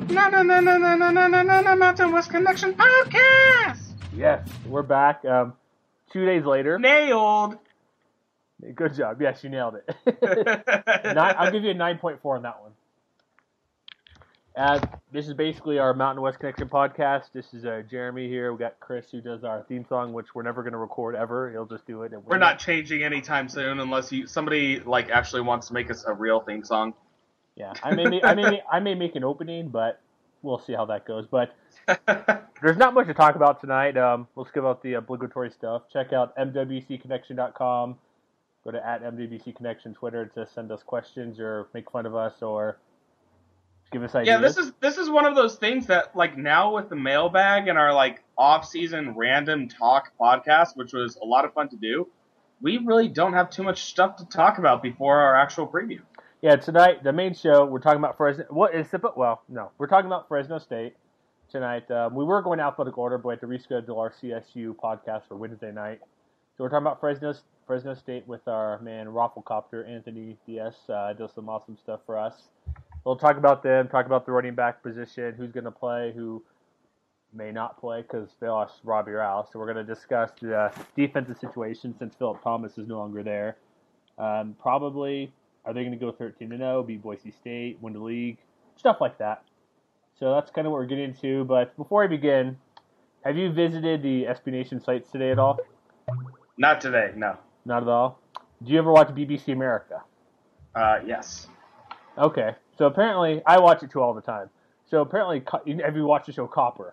No, Mountain West Connection podcast. Yes, we're back. 2 days later. Nailed. Good job. Yes, you nailed it. I'll give you a 9.4 on that one. This is basically our Mountain West Connection podcast. This is Jeremy here. We got Chris who does our theme song, which we're never going to record ever. He'll just do it. We're not changing anytime soon unless somebody actually wants to make us a real theme song. Yeah, I may make an opening, but we'll see how that goes. But there's not much to talk about tonight. We'll skip out the obligatory stuff. Check out mwcconnection.com. Go to @MWCConnection Twitter to send us questions or make fun of us or give us ideas. Yeah, this is one of those things that now with the mailbag and our off-season random talk podcast, which was a lot of fun to do, we really don't have too much stuff to talk about before our actual preview. Yeah, tonight, the main show, we're talking about Fresno. We're talking about Fresno State tonight. We were going alphabetical order, but we had to reschedule our CSU podcast for Wednesday night. So we're talking about Fresno State with our man Rafflecopter, Anthony Diaz. Does some awesome stuff for us. We'll talk about them, talk about the running back position, who's going to play, who may not play because they lost Robbie Rouse. So we're going to discuss the defensive situation since Philip Thomas is no longer there. Probably, are they going to go 13-0, beat Boise State, win the league, stuff like that. So that's kind of what we're getting into. But before I begin, have you visited the SB Nation sites today at all? Not today, no. Not at all? Do you ever watch BBC America? Yes. Okay. So apparently, I watch it too all the time. So apparently, have you watched the show Copper?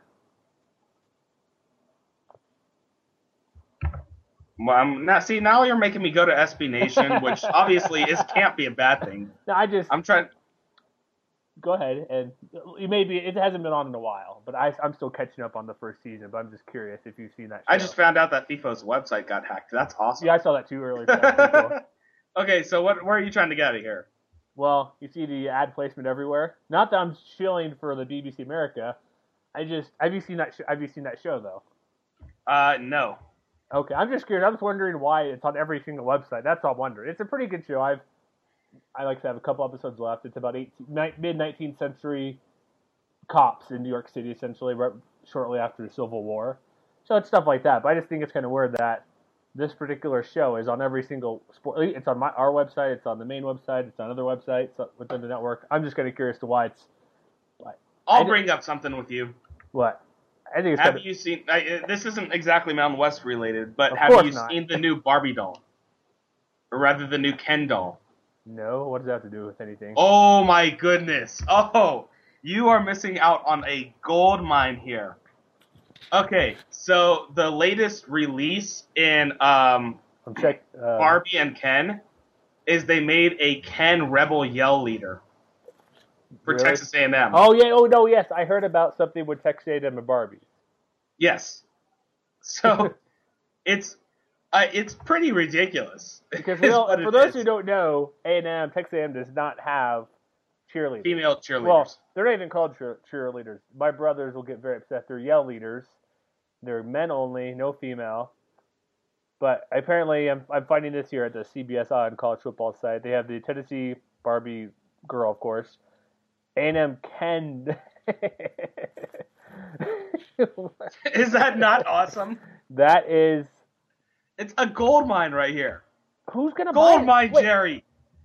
Now you're making me go to SB Nation, which obviously can't be a bad thing. No, I'm trying. Go ahead, and it hasn't been on in a while, but I'm still catching up on the first season. But I'm just curious if you've seen that show. I just found out that FIFO's website got hacked. That's awesome. Yeah, I saw that too earlier. Okay, so where are you trying to get out of here? Well, you see the ad placement everywhere. Not that I'm shilling for the BBC America. Have you seen that show though? No. Okay, I'm just curious. I'm just wondering why it's on every single website. That's all I'm wondering. It's a pretty good show. I like to have a couple episodes left. It's about mid-19th century cops in New York City, essentially, right shortly after the Civil War. So it's stuff like that. But I just think it's kind of weird that this particular show is on every single sport. It's on our website. It's on the main website. It's on other websites within the network. I'm just kind of curious to why it's. I'll bring up something with you. What? I think it's. Have you seen? This isn't exactly Mountain West related, but have you seen the new Barbie doll, or rather, the new Ken doll? No. What does that have to do with anything? Oh my goodness! Oh, you are missing out on a gold mine here. Okay, so the latest release in Barbie and Ken is they made a Ken Rebel Yell leader for really? Texas A&M. Oh yeah, oh no, yes, I heard about something with Texas A&M and Barbie. Yes, so it's pretty ridiculous. Because for those who don't know, Texas A&M does not have cheerleaders. Female cheerleaders. Well, they're not even called cheerleaders. My brothers will get very upset. They're yell leaders. They're men only, no female. But apparently, I'm finding this here at the CBS on college football site. They have the Tennessee Barbie girl, of course. A&M Ken. Is that not awesome? That is. It's a gold mine right here. Who's gonna buy it? Gold mine, Jerry.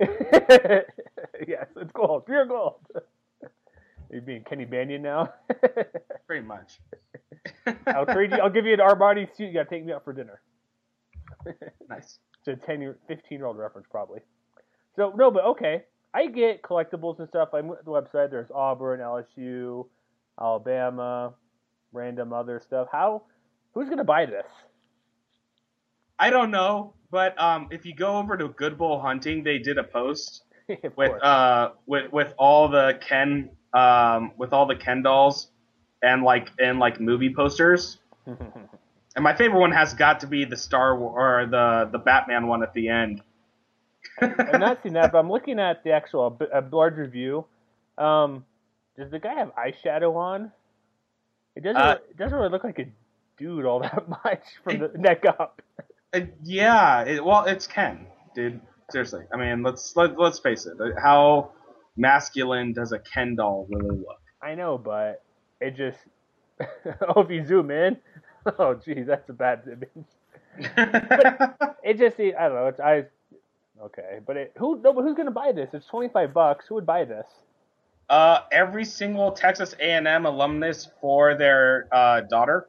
Yes, it's gold. Pure gold. Are you being Kenny Banyan now? Pretty much. I'll trade you. I'll give you an Armani suit. You gotta take me out for dinner. Nice. It's a 15-year-old reference, probably. So no, but okay. I get collectibles and stuff. I'm at the website. There's Auburn, LSU, Alabama, random other stuff. Who's gonna buy this? I don't know, but if you go over to Good Bull Hunting, they did a post with all the Ken dolls and movie posters. And my favorite one has got to be the Star Wars or the Batman one at the end. I've not seen that, but I'm looking at the actual a larger view. Does the guy have eyeshadow on? It doesn't really look like a dude all that much from the neck up. Yeah, it's Ken, dude. Seriously, I mean, let's face it. How masculine does a Ken doll really look? I know, but it just if you zoom in, oh geez, that's a bad image. But it just I don't know. Okay, but who's gonna buy this? It's $25. Who would buy this? Every single Texas A&M alumnus for their daughter.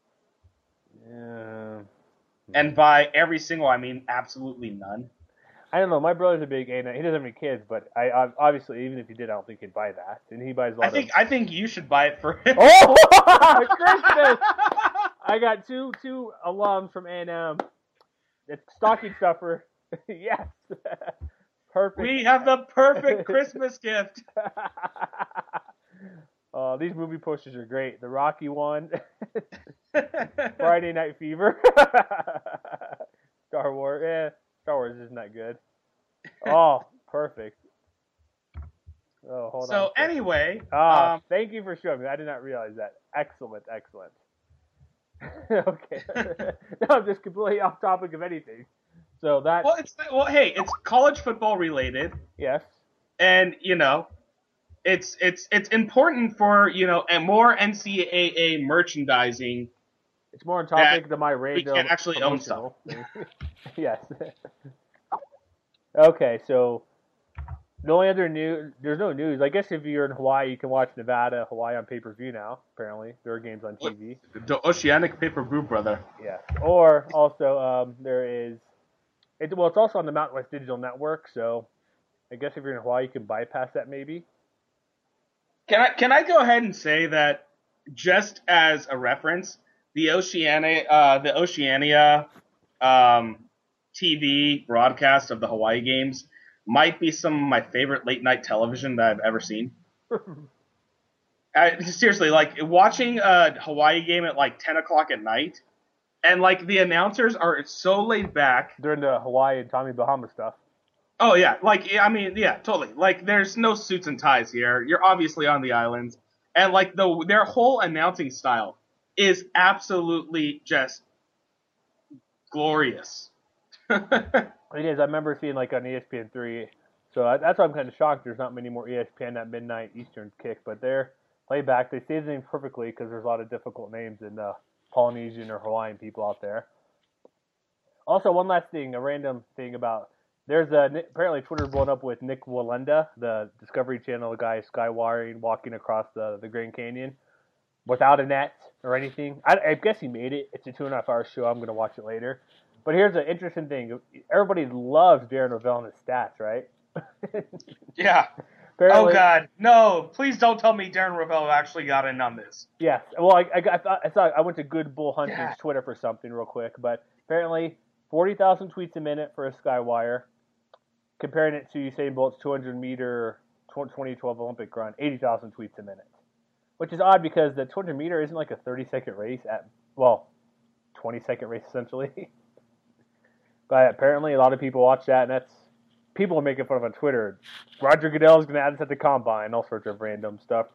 Yeah. And by every single, I mean absolutely none. I don't know. My brother's a big A&M. He doesn't have any kids, but I obviously, even if he did, I don't think he'd buy that. And he buys a lot I think you should buy it for him. Oh, Christmas! I got two alums from A&M. It's stocking stuffer. Yes. Perfect. We have the perfect Christmas gift. These movie posters are great. The Rocky one. Friday Night Fever. Star Wars. Yeah, Star Wars isn't that good. Oh, perfect. Oh, hold on. So anyway, thank you for showing me. I did not realize that. Excellent. Okay. No, I'm just completely off topic of anything. So that. Hey, it's college football related. Yes. And it's important for and more NCAA merchandising. It's more on topic than my random. We can actually own stuff. Yes. Okay, so the only other news, there's no news. I guess if you're in Hawaii, you can watch Nevada, Hawaii on pay-per-view now, apparently. There are games on TV. The Oceanic pay-per-view, brother. Yes. Or also, it's also on the Mountain West Digital Network, so I guess if you're in Hawaii, you can bypass that maybe. Can I go ahead and say that, just as a reference, the Oceania TV broadcast of the Hawaii games might be some of my favorite late night television that I've ever seen. Seriously, like watching a Hawaii game at like 10 o'clock at night, and like the announcers are so laid back. They're into Hawaii and Tommy Bahama stuff. Oh yeah, totally. Like there's no suits and ties here. You're obviously on the islands, and like their whole announcing style is absolutely just glorious. It is. I remember seeing like on ESPN3, so that's why I'm kind of shocked. There's not many more ESPN at midnight Eastern kick, but they're playback. They say the names perfectly because there's a lot of difficult names in Polynesian or Hawaiian people out there. Also, one last thing, a random thing about there's apparently Twitter's blown up with Nick Wallenda, the Discovery Channel guy skywiring, walking across the Grand Canyon without a net or anything. I guess he made it. It's a 2.5-hour show. I'm going to watch it later. But here's an interesting thing. Everybody loves Darren Rovell and his stats, right? Yeah. Apparently, oh, God. No, please don't tell me Darren Rovell actually got in on this. Yes. Well, I went to Good Bull Hunting's Twitter for something real quick, but apparently 40,000 tweets a minute for a skywire, comparing it to Usain Bolt's 200-meter 2012 Olympic run, 80,000 tweets a minute, which is odd because the 200-meter isn't like a 30-second race 20-second race essentially. But apparently a lot of people watch that, and people are making fun of on Twitter. Roger Goodell is going to add this at the combine, all sorts of random stuff.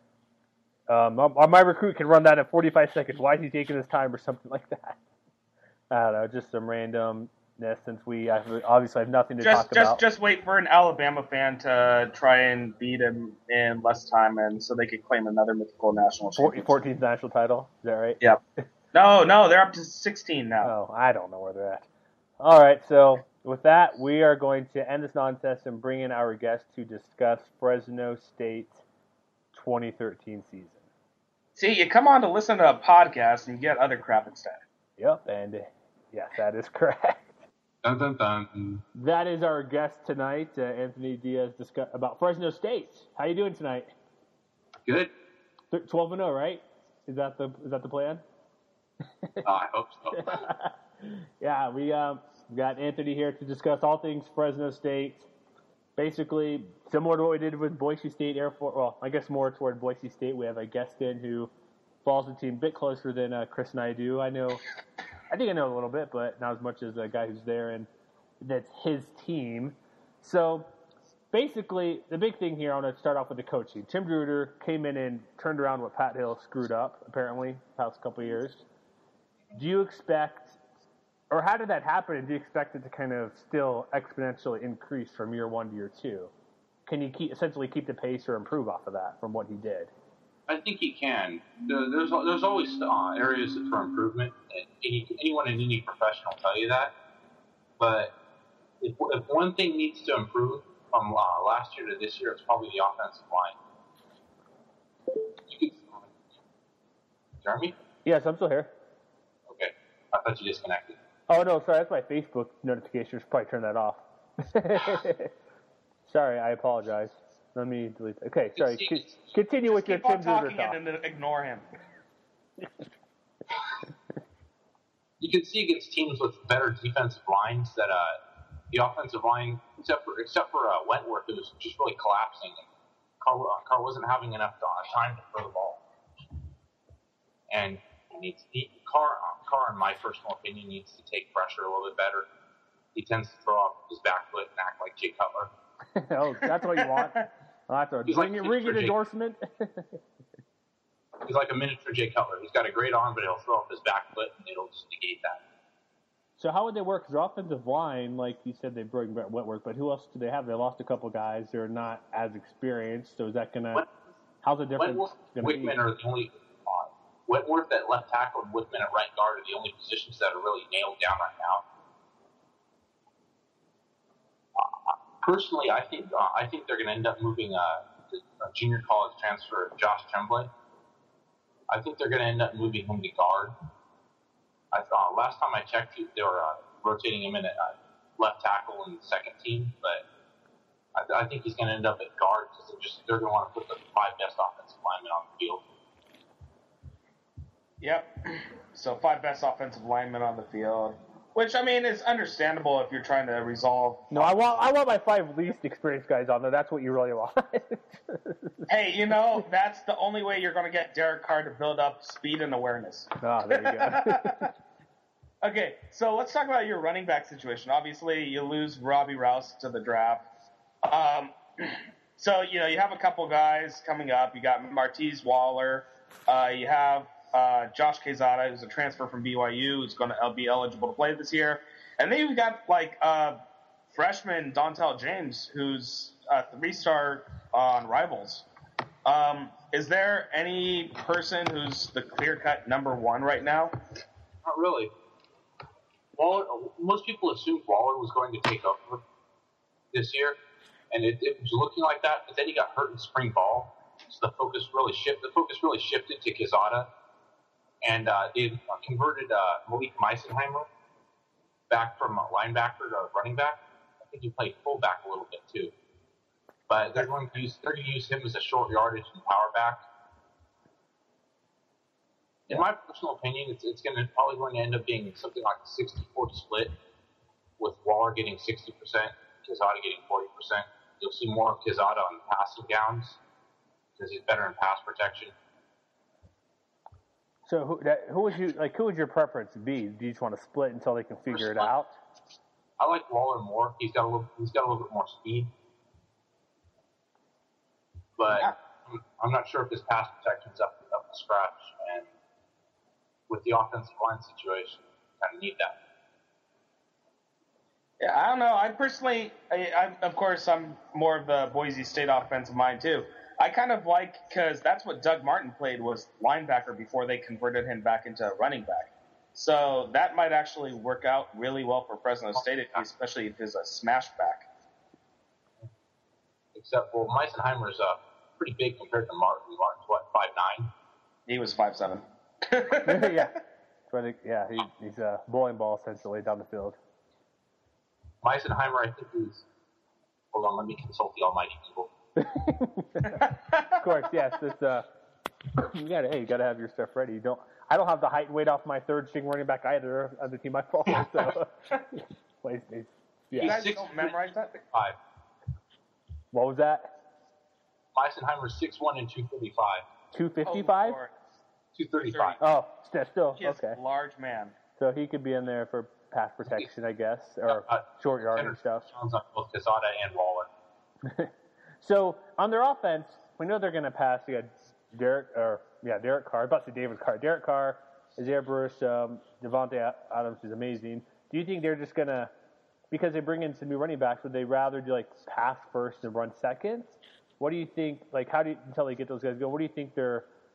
My recruit can run that in 45 seconds. Why is he taking his time or something like that? I don't know, just some randomness since we obviously have nothing to talk about. Just wait for an Alabama fan to try and beat him in less time, and so they could claim another mythical national championship. 14th national title, is that right? Yep. No, they're up to 16 now. Oh, I don't know where they're at. All right, so with that, we are going to end this nonsense and bring in our guest to discuss Fresno State 2013 season. See, you come on to listen to a podcast and you get other crap instead. Yep, and yes, that is correct. Dun, dun, dun. That is our guest tonight, Anthony Diaz, about Fresno State. How you doing tonight? Good. 12-0, right? Is that the plan? I hope so. Yeah, we got Anthony here to discuss all things Fresno State. Basically, similar to what we did with Boise State Air Force. Well, I guess more toward Boise State. We have a guest in who follows the team a bit closer than Chris and I do. I think I know a little bit, but not as much as a guy who's there, and that's his team. So, basically, the big thing here, I want to start off with the coaching. Tim Druder came in and turned around what Pat Hill screwed up, apparently, the past couple of years. Do you expect, or how did that happen, and do you expect it to kind of still exponentially increase from year one to year two? Can you essentially keep the pace or improve off of that from what he did? I think he can. There's always areas for improvement. Anyone in any profession will tell you that. But if one thing needs to improve from last year to this year, it's probably the offensive line. Jeremy? Yes, I'm still here. Okay. I thought you disconnected. Oh, no, sorry. That's my Facebook notifications. Probably turn that off. Sorry, I apologize. Let me delete that. Okay, sorry. Continue with your Tim Duder talk. And then ignore him. You can see against teams with better defensive lines that the offensive line, except for Wentworth, it was just really collapsing. Carr wasn't having enough time to throw the ball. And Carr, in my personal opinion, needs to take pressure a little bit better. He tends to throw off his back foot and act like Jay Cutler. Oh, that's what you want? Well, that's a ring it endorsement. He's like a miniature Jay Cutler. He's got a great arm, but he'll throw off his back foot, and it'll just negate that. So how would they work? Because offensive line, like you said, they bring Brett Wentworth, but who else do they have? They lost a couple guys. They're not as experienced. So is that going to – how's the difference going to be? Wickman are the only Wentworth at left tackle and Wickman at right guard are the only positions that are really nailed down right now. Personally, I think they're going to end up moving a junior college transfer, Josh Tremblay. I think they're going to end up moving him to guard. Last time I checked, they were rotating him in at left tackle in the second team, but I think he's going to end up at guard because they're going to want to put the 5 best offensive linemen on the field. Yep. So 5 best offensive linemen on the field. Which, I mean, is understandable if you're trying to resolve... No, I want my 5 least experienced guys on there. That's what you really want. Hey, that's the only way you're going to get Derek Carr to build up speed and awareness. Oh, there you go. Okay, so let's talk about your running back situation. Obviously, you lose Robbie Rouse to the draft. So, you have a couple guys coming up. You got Martez Waller. You have... Josh Quezada, who's a transfer from BYU, who's going to be eligible to play this year. And then you've got, freshman Dontel James, who's a 3-star on Rivals. Is there any person who's the clear-cut number 1 right now? Not really. Waller, most people assumed Waller was going to take over this year, and it was looking like that, but then he got hurt in spring ball, so the focus really shifted to Quezada. And they converted Malik Meisenheimer back from linebacker to running back. I think he played fullback a little bit too. But they're going to use him as a short yardage and power back. In my personal opinion, it's probably going to end up being something like a 60-40 split, with Waller getting 60%, Quezada getting 40%. You'll see more of Quezada on passing downs because he's better in pass protection. So who would your preference be? Do you just want to split until they can figure it out? I like Waller more. He's got a little bit more speed, but I'm not sure if his pass protection's up to scratch. And with the offensive line situation, kind of need that. Yeah, I don't know. I personally, of course, I'm more of the Boise State offensive mind too. I kind of because that's what Doug Martin played, was linebacker before they converted him back into running back. So that might actually work out really well for Fresno State, especially if he's a smash back. Except, Meisenheimer's pretty big compared to Martin. Martin's, 5'9"? He was 5'7". Yeah. He's a bowling ball, essentially, down the field. Meisenheimer, I think he's... Hold on, let me consult the almighty Google. Of course, yes. It's you gotta have your stuff ready. I don't have the height and weight off my 3rd string running back either of the team I follow. So, you guys don't memorize that? 5. What was that? Meisenheimer's 6'1" and 235. 255? 235. Oh, still he is okay. A large man. So he could be in there for pass protection, I guess, or short yard and stuff. On both Quezada and Waller. So on their offense, we know they're going to pass. You got Derek Carr. I'm about to say David Carr. Derek Carr, Isaiah Bruce, Devontae Adams is amazing. Do you think they're just going to, because they bring in some new running backs, would they rather do pass first and run second? What do you think? Until they get those guys going, what do you think their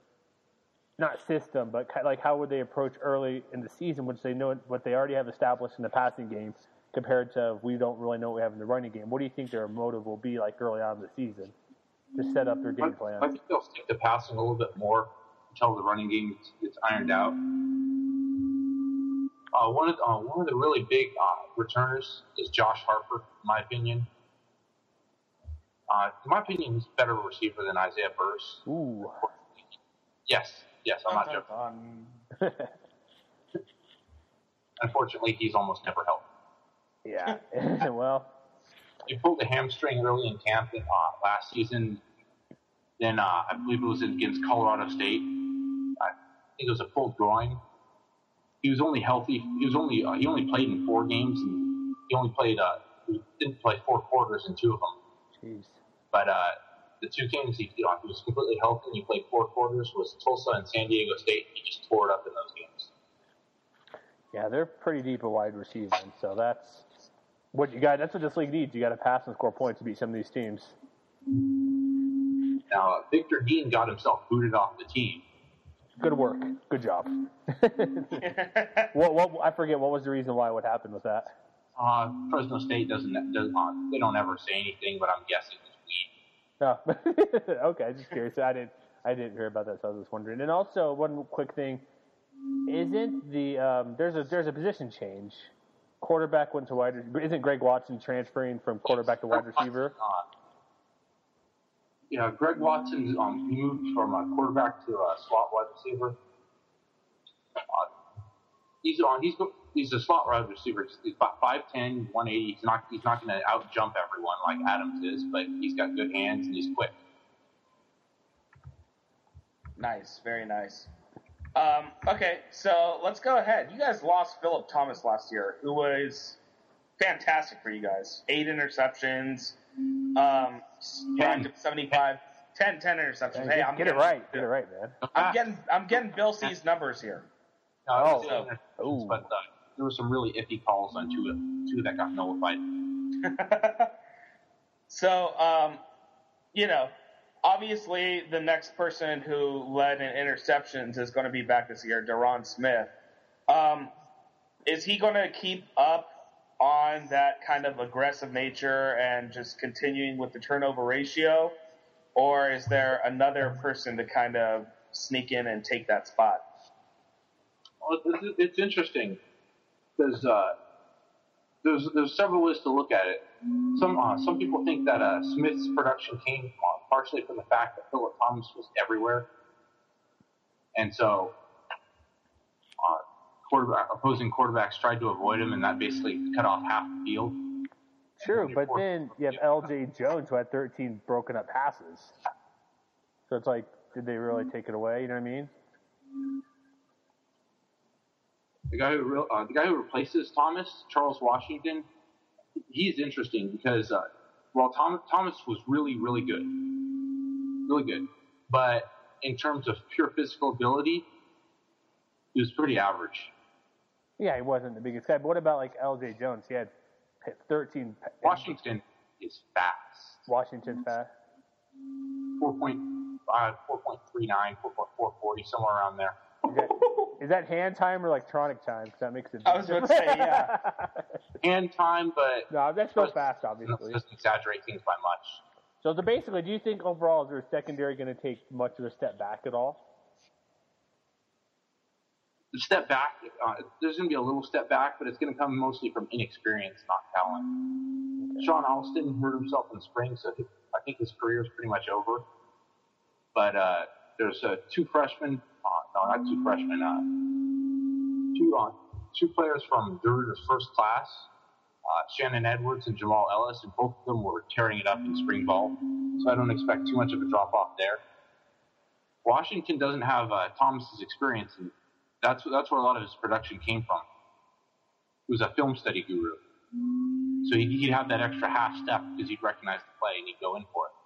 not system, but like how would they approach early in the season, which they know what they already have established in the passing game, compared to we don't really know what we have in the running game. What do you think their motive will be like early on in the season to set up their game plan? I think they'll stick to passing a little bit more until the running game gets ironed out. One of the really big returners is Josh Harper, in my opinion. In my opinion, he's a better receiver than Isaiah Burse. Ooh. Yes, I'm not joking. Unfortunately, he's almost never healthy. Yeah, well. He pulled a hamstring early in camp last season. Then I believe it was against Colorado State. I think it was a pulled groin. He was only healthy. He only played in 4 games, and he didn't play 4 quarters in 2 of them. Jeez. But the 2 games he was completely healthy and he played 4 quarters was Tulsa and San Diego State. He just tore it up in those games. Yeah, they're pretty deep at wide receiving, so that's what you got. That's what this league needs. You got to pass and score points to beat some of these teams. Now, Victor Dean got himself booted off the team. Good work. Good job. What I forget. What was the reason why? What happened with that? Fresno State they don't ever say anything, but I'm guessing it's weed. Oh, okay. Just curious. I didn't hear about that, so I was just wondering. And also, one quick thing: isn't there's a position change? Quarterback went to wide. Isn't Greg Watson transferring from quarterback to wide receiver? Yeah, Greg Watson moved from a quarterback to a slot wide receiver. He's a slot wide receiver. He's about 5'10", 180. He's not going to out jump everyone like Adams is, but he's got good hands and he's quick. Nice, very nice. Okay, so let's go ahead. You guys lost Phillip Thomas last year, who was fantastic for you guys. 8 interceptions. 75, 10 interceptions. Hey, get it right. Get it right, man. I'm getting Bill C's numbers here. But there were some really iffy calls on two that got nullified. So, obviously the next person who led in interceptions is going to be back this year, Deron Smith. Is he going to keep up on that kind of aggressive nature and just continuing with the turnover ratio? Or is there another person to kind of sneak in and take that spot? Well, it's interesting because there's several ways to look at it. Some people think that Smith's production came partially from the fact that Phillip Thomas was everywhere, and so opposing quarterbacks tried to avoid him, and that basically cut off half the field. True, but then you have L.J. Jones who had 13 broken up passes. So it's like, did they really take it away? You know what I mean? The guy who replaces Thomas, Charles Washington, he's interesting because while Thomas was really, really good, but in terms of pure physical ability, he was pretty average. Yeah, he wasn't the biggest guy. But what about like L.J. Jones? He had 13. Washington is fast. Washington's fast. 4.39, 4.40, somewhere around there. Is that hand time or electronic time? Because that makes it. I was going to say, yeah. Hand time, but no, that's still fast, obviously. Doesn't exaggerate things by much. So basically, do you think overall is their secondary going to take much of a step back at all? The step back, there's going to be a little step back, but it's going to come mostly from inexperience, not talent. Okay. Sean Alston hurt himself in the spring, so I think his career is pretty much over. But there's 2 freshmen. No, not 2 freshmen. Two players from DeRuyter's first class, Shannon Edwards and Jamal Ellis, and both of them were tearing it up in spring ball. So I don't expect too much of a drop off there. Washington doesn't have Thomas's experience, and that's where a lot of his production came from. He was a film study guru, so he'd have that extra half step because he'd recognize the play and he'd go in for it.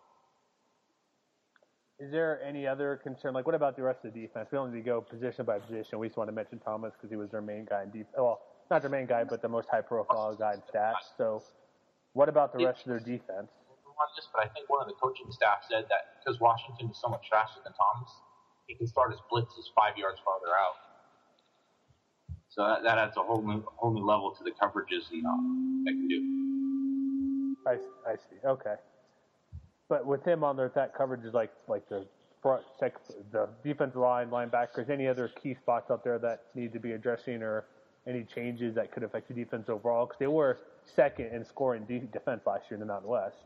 Is there any other concern? Like, what about the rest of the defense? We don't need to go position by position. We just want to mention Thomas because he was their main guy in defense. Well, not their main guy, but the most high-profile guy in stats. So, what about the rest of their defense? On this, but I think one of the coaching staff said that because Washington is so much faster than Thomas, he can start his blitzes 5 yards farther out. So that adds a whole new level to the coverages and they can do. I see. Okay. But with him on there, that coverage is like the front, the defensive line, linebackers, any other key spots out there that need to be addressing or any changes that could affect the defense overall? Because they were second in scoring defense last year in the Mountain West.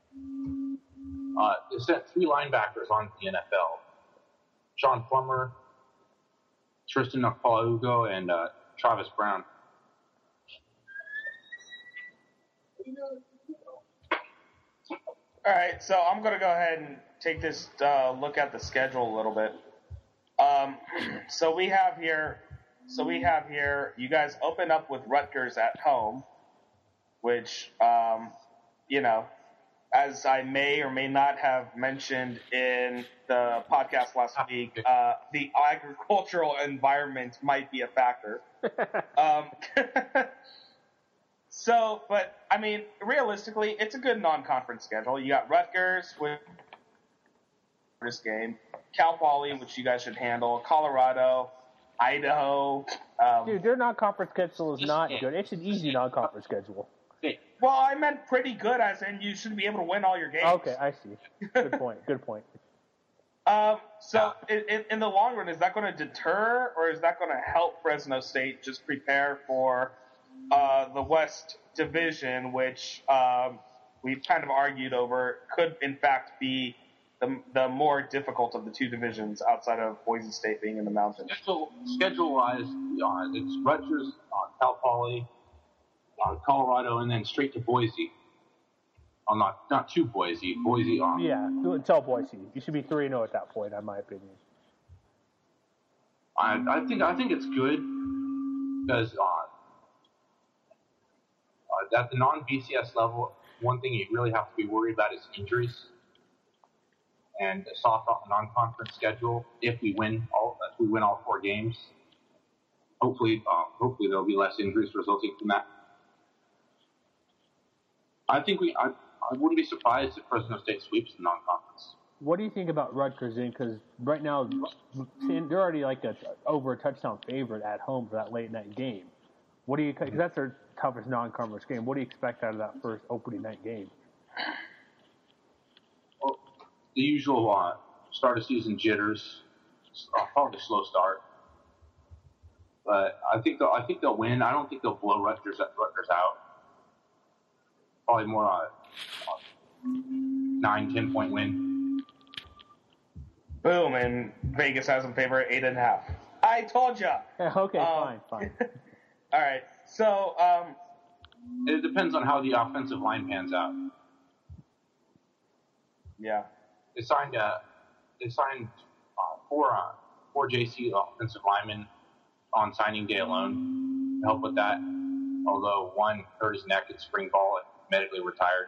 They sent 3 linebackers on the NFL. Sean Plummer, Tristan Akpala-Ugo, and Travis Brown. All right, so I'm going to go ahead and take this look at the schedule a little bit. So we have here, you guys open up with Rutgers at home, which, as I may or may not have mentioned in the podcast last week, the agricultural environment might be a factor. So, but, I mean, realistically, it's a good non-conference schedule. You got Rutgers with this game, Cal Poly, which you guys should handle, Colorado, Idaho. Dude, their non-conference schedule is not good. It's an easy non-conference schedule. Well, I meant pretty good, as in you should be able to win all your games. Okay, I see. Good point. So, in the long run, is that going to deter, or is that going to help Fresno State just prepare for the West Division, which we've kind of argued over, could in fact be the more difficult of the two divisions outside of Boise State being in the mountains? Schedule-wise, it's Rutgers, Cal Poly, Colorado, and then straight to Boise. Not to Boise. Boise. Yeah, tell Boise. You should be 3-0 at that point, in my opinion. I think it's good because at the non-BCS level, one thing you really have to be worried about is injuries. And a soft non-conference schedule. If we win all 4 games, hopefully there'll be less injuries resulting from that. I think I wouldn't be surprised if Fresno State sweeps the non-conference. What do you think about Rutgers in? Because right now they're already like over a touchdown favorite at home for that late night game. What do you? Because that's their toughest non-conference game. What do you expect out of that first opening night game? Well, the usual start of season jitters, probably a slow start. But I think they'll win. I don't think they'll blow Rutgers out. Probably more 9-10 point win. Boom, and Vegas has them favorite 8.5. I told ya. Okay, fine. All right, so it depends on how the offensive line pans out. Yeah, they signed 4 JC offensive linemen on signing day alone to help with that. Although one hurt his neck at spring ball and medically retired,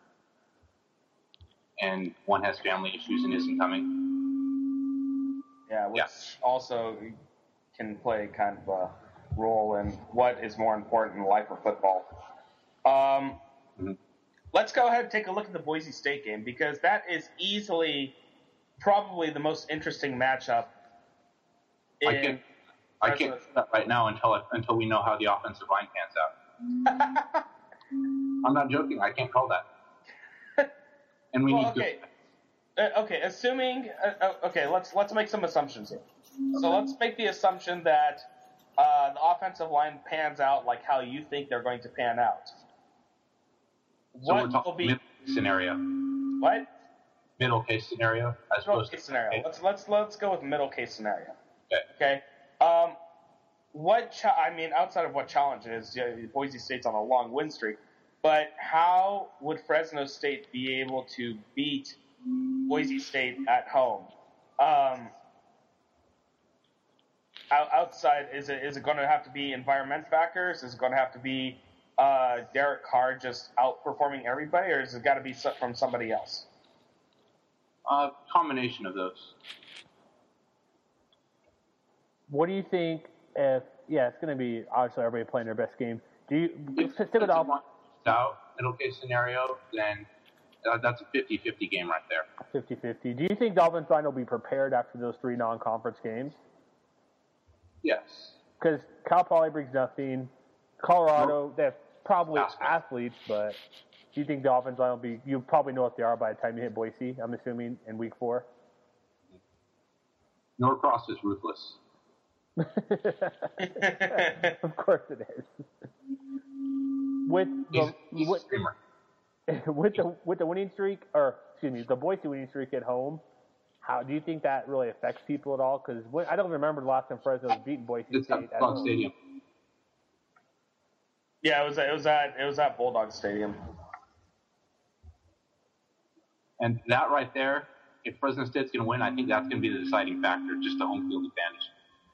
and one has family issues and isn't coming. Yeah, which also can play kind of a role in what is more important in life or football. Let's go ahead and take a look at the Boise State game, because that is easily probably the most interesting matchup. I can't do that right now until we know how the offensive line pans out. I'm not joking. I can't call that. And we need to. Okay, assuming. Okay, let's make some assumptions here. So let's make the assumption that the offensive line pans out like how you think they're going to pan out. So we're talking middle case scenario. What? Middle case scenario. Middle case scenario. Let's go with middle case scenario. Okay. Outside of what challenges, Boise State's on a long win streak, but how would Fresno State be able to beat Boise State at home? Outside, is it going to have to be environment factors? Is it going to have to be Derek Carr just outperforming everybody, or has it got to be from somebody else? Combination of those. What do you think if, it's going to be obviously everybody playing their best game. Do you stick it off? Out middle case scenario, then that's a 50-50 game right there. 50-50. Do you think the offensive line will be prepared after those 3 non-conference games? Yes. Because Cal Poly brings nothing. Colorado, they have probably athletes, but do you think the offensive line will be? You probably know what they are by the time you hit Boise. I'm assuming in week 4. Norcross is ruthless. Of course it is. With the winning streak, or excuse me, the Boise winning streak at home, how do you think that really affects people at all? Because I don't remember the last time Fresno was beating Boise State at home. Stadium. Yeah, it was at Bulldog Stadium. And that right there, if Fresno State's going to win, I think that's going to be the deciding factor, just the home field advantage.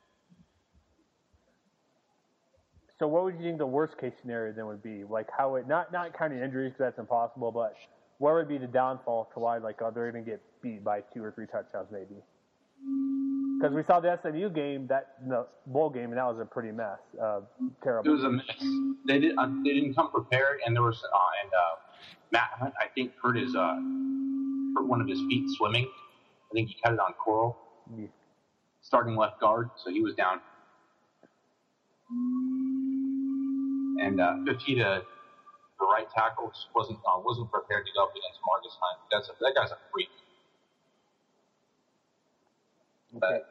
So what would you think the worst case scenario then would be? Like how it not counting injuries because that's impossible, but what would be the downfall to why they're going to get beat by 2 or 3 touchdowns maybe? Because we saw the SMU game, the bowl game, and that was a pretty mess. Terrible. It was a mess. They didn't come prepared, and there was Matt Hunt, I think, hurt one of his feet swimming. I think he cut it on Coral. Yeah. Starting left guard, so he was down. And Fifita, the right tackle, just wasn't prepared to go up against Marcus Hunt. That guy's a freak. Okay.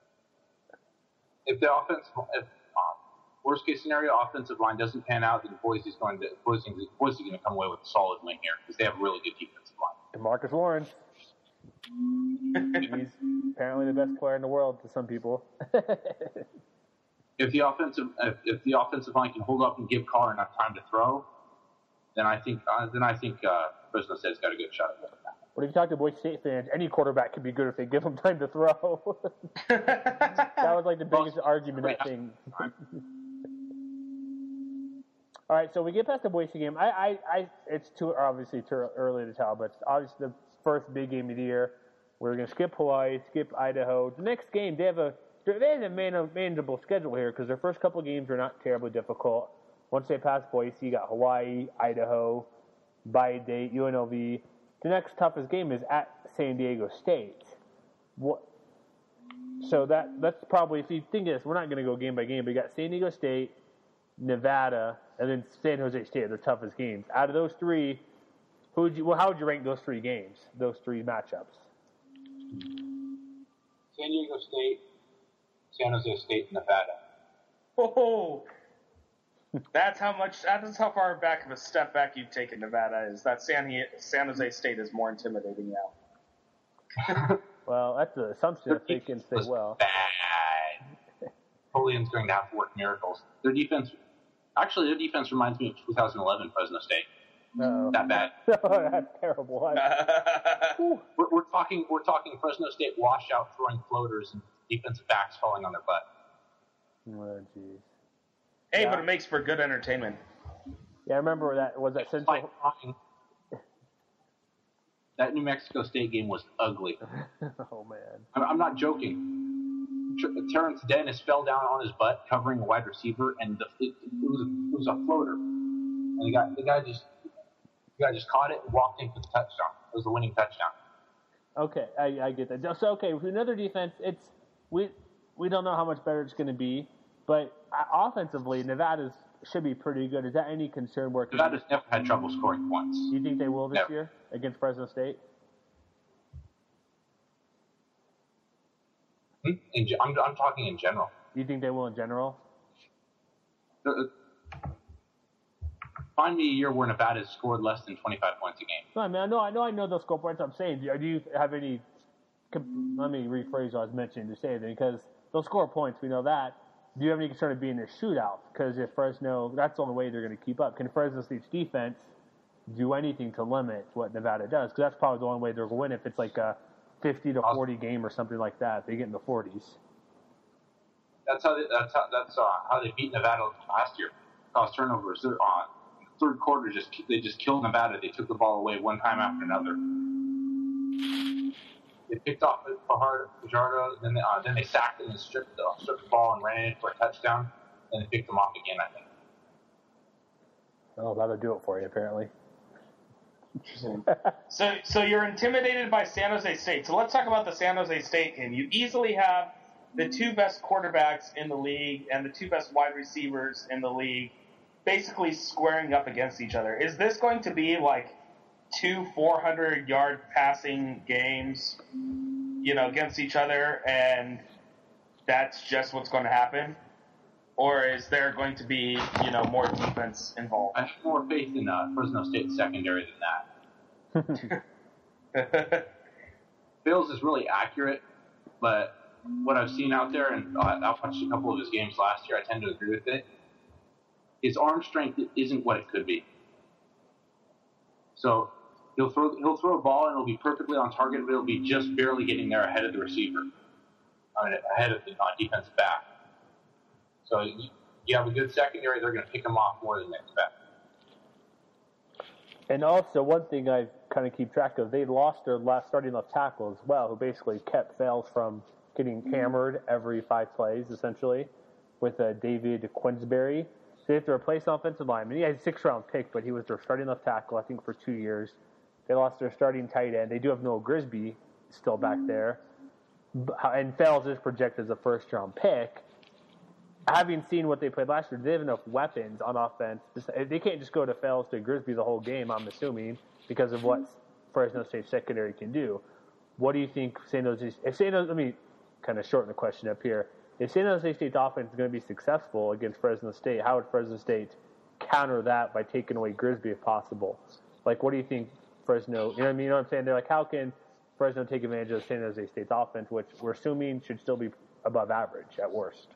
If worst case scenario offensive line doesn't pan out, then Boise's going to come away with a solid win here because they have a really good defensive line. DeMarcus Lawrence. He's apparently the best player in the world to some people. If the offensive line can hold up and give Carr enough time to throw, then I think Fresno State's got a good shot at winning that. What if you talk to Boise State fans? Any quarterback could be good if they give him time to throw. That was like the biggest argument that thing. All right, so we get past the Boise game. It's obviously too early to tell, but it's obviously the first big game of the year. We're going to skip Hawaii, skip Idaho. The next game, they have a manageable schedule here because their first couple of games are not terribly difficult. Once they pass Boise, you got Hawaii, Idaho, Bye Date, UNLV. The next toughest game is at San Diego State. So that's probably, if you think of this, we're not going to go game by game, but you got San Diego State, Nevada, and then San Jose State are the toughest games. Out of those 3, how would you rank those 3 games, those 3 matchups? San Diego State, San Jose State, Nevada. Oh, that's how far back of a step back you've taken Nevada is. That San Jose State is more intimidating now. Well, that's an assumption if they can stay well. Bad. Napoleon's going to have to work miracles. Their defense reminds me of 2011 Fresno State. Uh-oh. That bad. That's terrible. We're talking Fresno State washout throwing floaters and defensive backs falling on their butt. Oh, jeez. Hey, yeah. But it makes for good entertainment. Yeah, I remember that. Was that Central? That New Mexico State game was ugly. Oh, man. I'm not joking. Terrence Dennis fell down on his butt covering a wide receiver, and it was a floater. And the guy just caught it and walked in for the touchdown. It was the winning touchdown. Okay, I get that. So, okay, with another defense, we don't know how much better it's going to be, but offensively, Nevada should be pretty good. Is that any concern? Nevada's never had trouble scoring points. You think they will this year against Fresno State? I'm talking in general. You think they will in general? Find me a year where Nevada's scored less than 25 points a game. No, I mean, I know they'll score points. I'm saying, do you have any? Let me rephrase what I was mentioning to say that because they'll score points. We know that. Do you have any concern of being a shootout? Because if Fresno, that's the only way they're going to keep up. Can Fresno State's defense do anything to limit what Nevada does? Because that's probably the only way they're going to win if it's like a 50-40 game or something like that. They get in the 40s. That's how they beat Nevada last year. Caused turnovers. Third quarter, they just killed Nevada. They took the ball away one time after another. They picked off Fajardo, then they sacked it and stripped the ball and ran it for a touchdown. Then they picked them off again, I think. Oh, that'll do it for you, apparently. Interesting. So you're intimidated by San Jose State. So let's talk about the San Jose State game. You easily have the two best quarterbacks in the league and the two best wide receivers in the league basically squaring up against each other. Is this going to be like two 400-yard passing games, against each other, and that's just what's going to happen? Or is there going to be, more defense involved? I have more faith in Fresno State secondary than that. Bills is really accurate, but what I've seen out there, and I watched a couple of his games last year, I tend to agree with it. His arm strength isn't what it could be. So he'll throw a ball and it'll be perfectly on target, but it'll be just barely getting there ahead of the receiver, ahead of the defensive back. So you have a good secondary, they're going to pick him off more than they expect. And also, one thing I kind of keep track of, they lost their last starting left tackle as well, who basically kept Fales from getting hammered every 5 plays, essentially, with David Quinsbury. So they have to replace offensive lineman. He had a 6th-round pick, but he was their starting left tackle, I think, for 2 years. They lost their starting tight end. They do have Noah Grisby still back there. And Fales is projected as a first-round pick. Having seen what they played last year, they have enough weapons on offense. They can't just go to Fales to Grisby the whole game, I'm assuming, because of what Fresno State secondary can do. What do you think let me kind of shorten the question up here. If San Jose State's offense is going to be successful against Fresno State, how would Fresno State counter that by taking away Grisby if possible? Like, what do you think Fresno, you know what I'm saying? They're like, how can Fresno take advantage of San Jose State's offense, which we're assuming should still be above average at worst?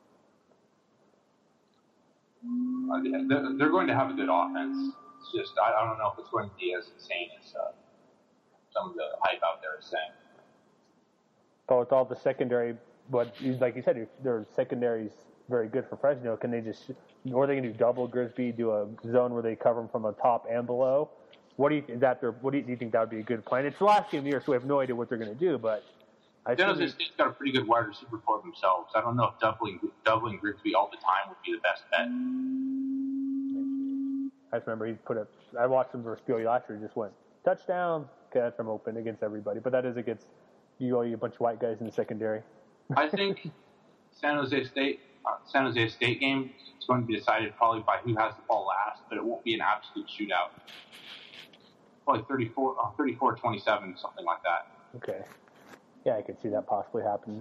They're going to have a good offense. It's just, I don't know if it's going to be as insane as some of the hype out there is saying. But with all the secondary, but like you said, if their secondary's very good for Fresno, can they just, or they can do double Grisby, do a zone where they cover them from the top and below? What do you think that would be a good plan? It's the last game of the year, so we have no idea what they're going to do. But San Jose State's got a pretty good wide receiver for themselves. I don't know if doubling Grisby all the time would be the best bet. I just remember I watched him versus BYU last year. He just went touchdown, catch from open against everybody. But that is against BYU, a bunch of white guys in the secondary. I think San Jose State game is going to be decided probably by who has the ball last, but it won't be an absolute shootout. Probably 34-27, something like that. Okay. Yeah, I could see that possibly happening.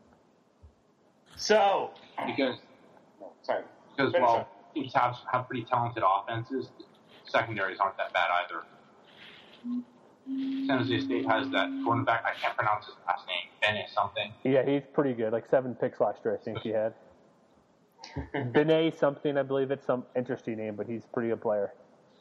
So, because while teams have pretty talented offenses, secondaries aren't that bad either. San Jose State has that cornerback. I can't pronounce his last name. Bene something. Yeah, he's pretty good. Like 7 picks last year, I think he had. Bene something, I believe it's some interesting name, but he's a pretty good player.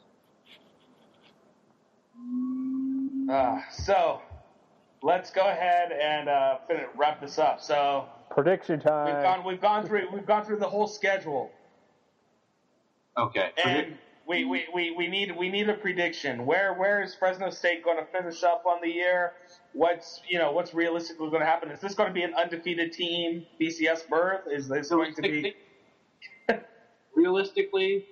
So, let's go ahead and wrap this up. So, prediction time. We've gone through the whole schedule. Okay. And we need a prediction. Where is Fresno State going to finish up on the year? What's realistically going to happen? Is this going to be an undefeated team, BCS berth? Is this going to be realistically?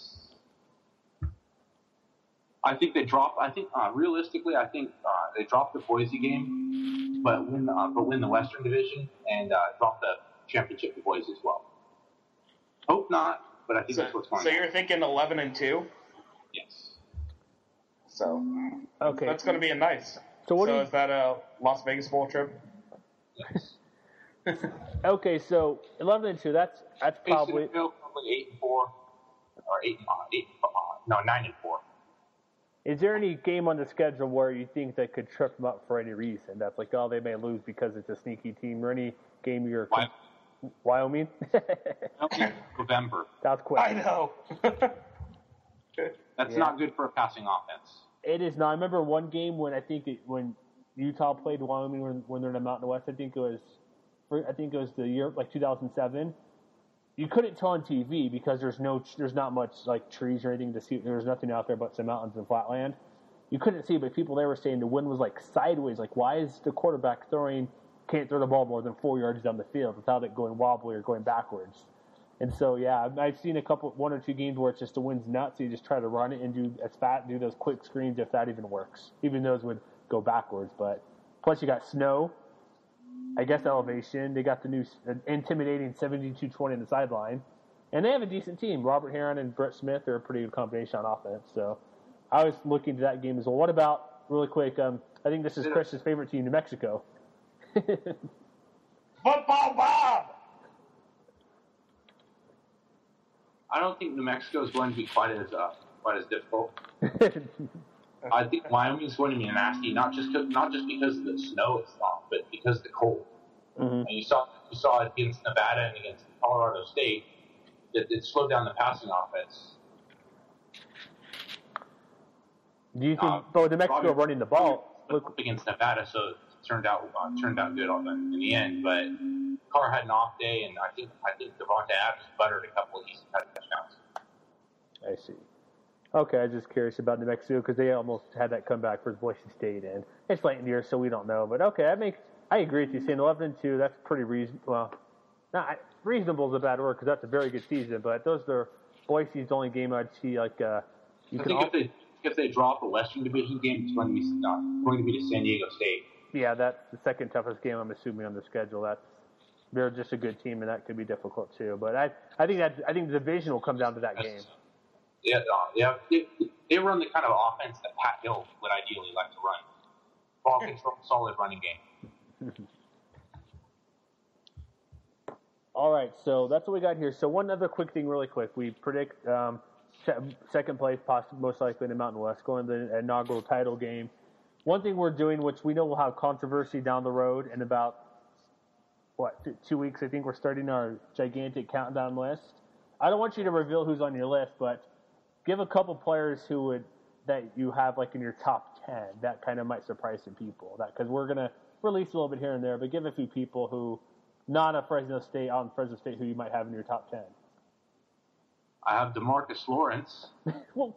I think they drop. Realistically, they dropped the Boise game, but win the Western Division and drop the championship to Boise as well. Hope not, but I think that's what's going on. So you're thinking 11-2? Yes. So okay, that's going to be a nice. So is that a Las Vegas Bowl trip? Yes. Okay, so 11-2. That's probably 8-4 or 9-4. Is there any game on the schedule where you think that could trip them up for any reason? That's like, they may lose because it's a sneaky team, or any game you're Wyoming? November. That's quick. I know. That's not good for a passing offense. It is not. I remember one game when Utah played Wyoming when they're in the Mountain West. I think it was the year like 2007. You couldn't tell on TV because there's not much like trees or anything to see. There was nothing out there but some mountains and flatland. You couldn't see, but people there were saying the wind was like sideways. Like, why is the quarterback can't throw the ball more than 4 yards down the field without it going wobbly or going backwards? And so, yeah, I've seen one or two games where it's just the wind's nuts, so you just try to run it and do those quick screens if that even works. Even those would go backwards. But plus you got snow, I guess elevation. They got the new intimidating 72-20 on the sideline. And they have a decent team. Robert Heron and Brett Smith are a pretty good combination on offense. So I was looking to that game as well. What about, really quick, I think this is Chris's favorite team, New Mexico. Football Bob! I don't think New Mexico is going to be quite as difficult. I think Wyoming is going to be nasty, not just because of the snow it's not, but because of the cold. Mm-hmm. And you saw it against Nevada and against Colorado State that it slowed down the passing offense. Do you think, New Mexico running the ball up against Nevada, so it turned out good in the end, but Carr had an off day, and I think Devontae Adams buttered a couple of easy touchdowns. I see. Okay, I was just curious about New Mexico because they almost had that comeback for Boise State, and it's late in the year, so we don't know. But okay, I agree with you. Saying 11-2, that's pretty reasonable. Well, not reasonable is a bad word because that's a very good season. But those are Boise's only game I'd see. Like if they drop a Western Division game, it's going to be to San Diego State. Yeah, that's the second toughest game I'm assuming on the schedule. They're just a good team, and that could be difficult too. But I think the division will come down to that game. Yeah, they run the kind of offense that Pat Hill would ideally like to run. Ball control, solid running game. All right, so that's what we got here. So one other quick thing really quick. We predict second place, most likely in the Mountain West, going to the inaugural title game. One thing we're doing, which we know will have controversy down the road in about, 2 weeks, I think we're starting our gigantic countdown list. I don't want you to reveal who's on your list, but give a couple players that you have like in your top 10. That kind of might surprise some people. Because we're going to release a little bit here and there, but give a few people who, not on Fresno State, who you might have in your top 10. I have DeMarcus Lawrence. Well,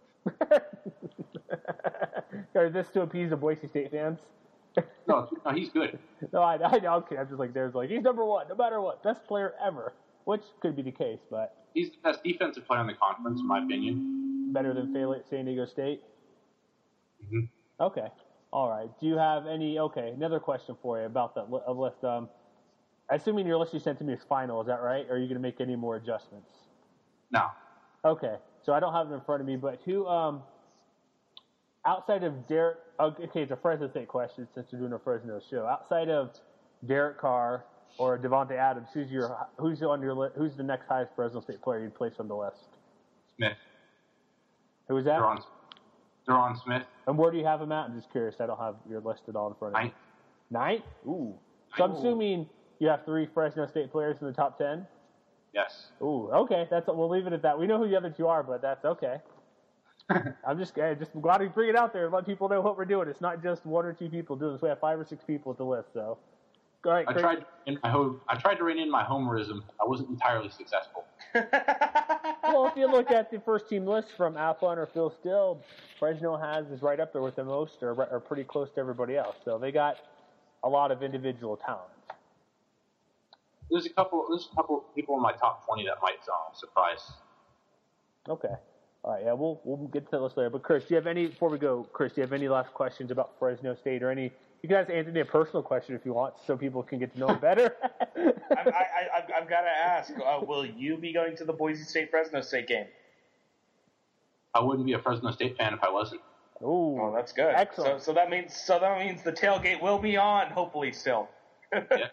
is this to appease the Boise State fans? No, he's good. No, I know. Okay, I'm just like, he's number one, no matter what. Best player ever, which could be the case, but... He's the best defensive player in the conference, in my opinion. Better than San Diego State? Mm-hmm. Okay. All right. Do you have another question for you about that list. Assuming your list you sent to me is final, is that right? Or are you going to make any more adjustments? No. Okay. So I don't have it in front of me, but who, outside of Derek, okay, it's a Fresno State question since you're doing a Fresno show. Outside of Derek Carr or Devontae Adams, who's on your list? Who's the next highest Fresno State player you'd place on the list? Smith. Who was that? Deron Smith. And where do you have him at? I'm just curious. I don't have your list at all in front of me. Ninth? Ooh. So I'm assuming you have 3 Fresno State players in the top 10? Yes. Ooh, okay. We'll leave it at that. We know who the other 2 are, but that's okay. I'm just glad to bring it out there and let people know what we're doing. It's not just 1 or 2 people doing this. We have 5 or 6 people at the list. So, all right. I tried to rein in my homerism. I wasn't entirely successful. Well, if you look at the first team list from Athlon or Phil Still, Fresno is right up there with the most, or pretty close to everybody else. So they got a lot of individual talent. There's a couple people in my top 20 that might surprise. Okay. All right, yeah, we'll get to that list later. But Chris, before we go, do you have any last questions about Fresno State or any? You can ask Anthony a personal question if you want, so people can get to know him better. I've got to ask: will you be going to the Boise State Fresno State game? I wouldn't be a Fresno State fan if I wasn't. Ooh, well, that's good. Excellent. So that means the tailgate will be on, hopefully still. Yes.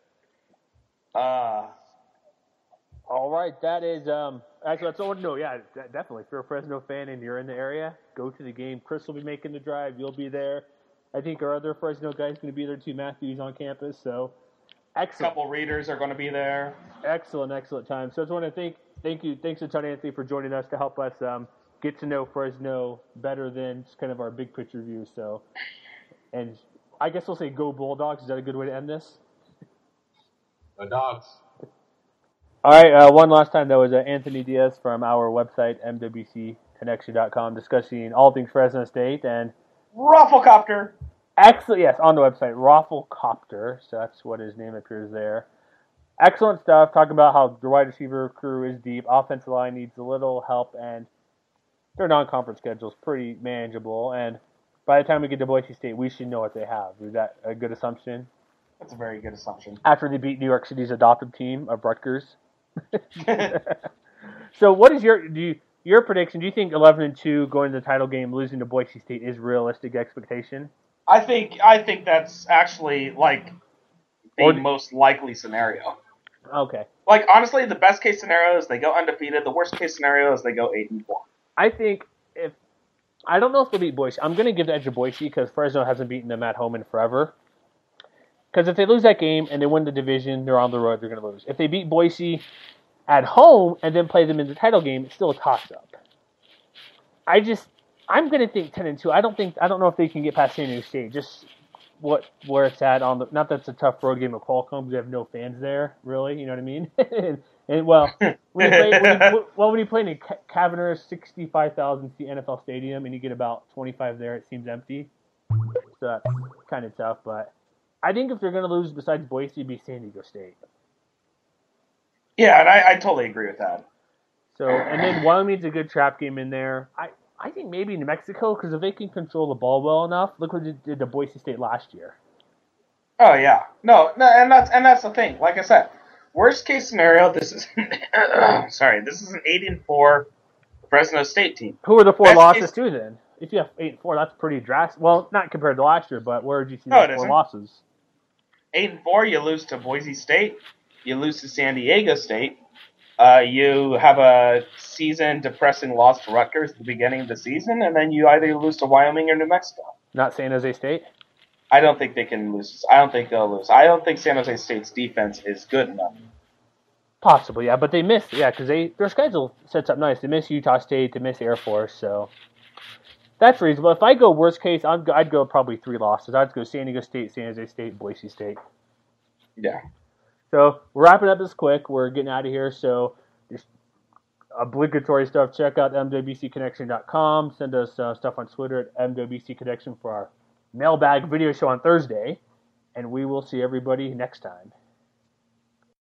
All right, that is actually that's all. No, yeah, definitely. If you're a Fresno fan and you're in the area, go to the game. Chris will be making the drive. You'll be there. I think our other Fresno guy's going to be there too. Matthew's on campus, so excellent. A couple readers are going to be there. Excellent time. So I just want to thank you. Thanks a ton, Anthony, for joining us to help us get to know Fresno better than just kind of our big picture view. So, and I guess we'll say go Bulldogs. Is that a good way to end this? Go Dogs. All right, one last time, though, is Anthony Diaz from our website, mwcconnection.com, discussing all things Fresno State. And Rafflecopter. Excellent, yes, on the website, Rafflecopter, so that's what his name appears there. Excellent stuff. Talking about how the wide receiver crew is deep. Offensive line needs a little help, and their non-conference schedule is pretty manageable. And by the time we get to Boise State, we should know what they have. Is that a good assumption? That's a very good assumption. After they beat New York City's adopted team of Rutgers. So, what is your prediction? Do you think 11-2 going to the title game, losing to Boise State, is realistic expectation? I think that's actually like the most likely scenario. Okay. Like honestly, the best case scenario is they go undefeated. The worst case scenario is they go 8-4. I think I don't know if they'll beat Boise. I'm going to give the edge to Boise because Fresno hasn't beaten them at home in forever. Because if they lose that game and they win the division, they're on the road, they're going to lose. If they beat Boise at home and then play them in the title game, it's still a toss-up. I'm going to think 10-2. I don't know if they can get past San Diego State. Just where it's at on the. Not that it's a tough road game at Qualcomm because they have no fans there, really. You know what I mean? and when you play in a cavernous 65,000 seat NFL stadium and you get about 25 there, it seems empty. So that's kind of tough. But I think if they're going to lose besides Boise, it'd be San Diego State. Yeah, and I totally agree with that. So, and then Wyoming's a good trap game in there. I think maybe New Mexico, because if they can control the ball well enough, look what they did to Boise State last year. Oh yeah, no, and that's the thing. Like I said, worst case scenario, this is this is an 8-4 Fresno State team. Who are the four losses to then? If you have 8-4, that's pretty drastic. Well, not compared to last year, but where did you see those four losses? 8-4, you lose to Boise State, you lose to San Diego State. You have a season-depressing loss to Rutgers at the beginning of the season, and then you either lose to Wyoming or New Mexico. Not San Jose State? I don't think they can lose. I don't think they'll lose. I don't think San Jose State's defense is good enough. Possibly, yeah, but they missed, because their schedule sets up nice. They miss Utah State, they miss Air Force, so that's reasonable. If I go worst case, I'd go probably 3 losses. I'd go San Diego State, San Jose State, Boise State. Yeah. So we're wrapping up this quick. We're getting out of here. So just obligatory stuff. Check out mwbcconnection.com. Send us stuff on Twitter at mwbcconnection for our mailbag video show on Thursday. And we will see everybody next time.